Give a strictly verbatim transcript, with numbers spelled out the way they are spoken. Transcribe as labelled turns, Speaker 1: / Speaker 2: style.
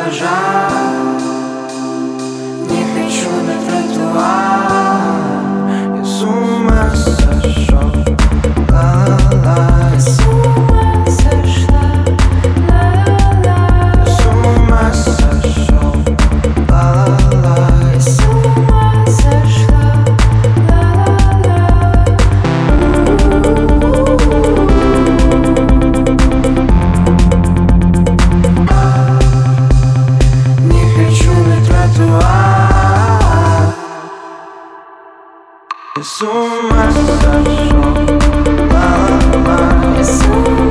Speaker 1: пляжа, не хочу на тротуар. Я с ума сошел, ла-ла-ла.
Speaker 2: Я с ума сошла, ла-ла-ла.
Speaker 1: Я с ума сошел, ла-ла-ла.
Speaker 2: Я с ума сошла, ла-ла-ла.
Speaker 1: Не хочу на тротуар. Я с ума сошел, ла-ла-ла.
Speaker 2: Я с ума